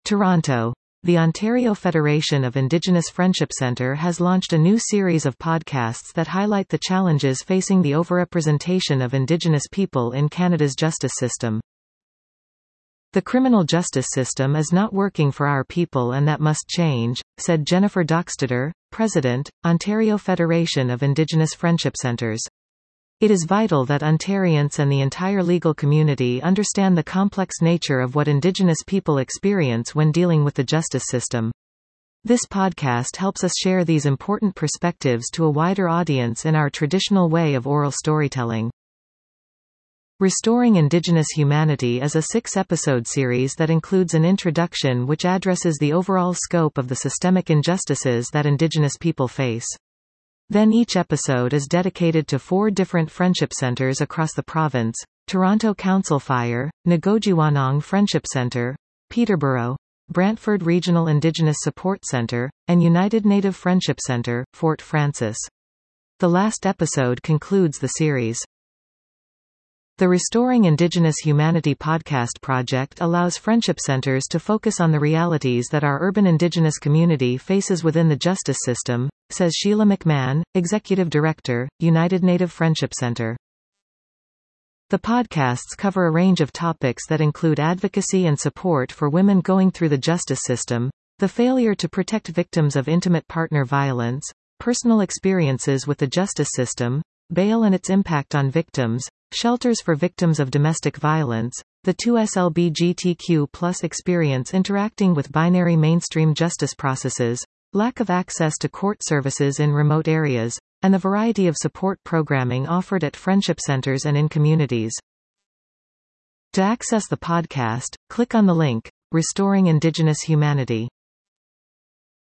Toronto. The Ontario Federation of Indigenous Friendship Centre has launched a new series of podcasts that highlight the challenges facing the overrepresentation of Indigenous people in Canada's justice system. The criminal justice system is not working for our people and that must change, said Jennifer Dockstader, President, Ontario Federation of Indigenous Friendship Centres. It is vital that Ontarians and the entire legal community understand the complex nature of what Indigenous people experience when dealing with the justice system. This podcast helps us share these important perspectives to a wider audience in our traditional way of oral storytelling. Restoring Indigenous Humanity is a 6-episode series that includes an introduction which addresses the overall scope of the systemic injustices that Indigenous people face. Then each episode is dedicated to 4 different friendship centres across the province: Toronto Council Fire, Ngojiwanong Friendship Centre, Peterborough, Brantford Regional Indigenous Support Centre, and United Native Friendship Centre, Fort Frances. The last episode concludes the series. The Restoring Indigenous Humanity podcast project allows friendship centres to focus on the realities that our urban Indigenous community faces within the justice system, says Sheila McMahon, Executive Director, United Native Friendship Centre. The podcasts cover a range of topics that include advocacy and support for women going through the justice system, the failure to protect victims of intimate partner violence, personal experiences with the justice system, bail and its impact on victims, shelters for victims of domestic violence, the 2S LGBTQ+ experience interacting with binary mainstream justice processes, lack of access to court services in remote areas, and the variety of support programming offered at friendship centers and in communities. To access the podcast, click on the link, Restoring Indigenous Humanity.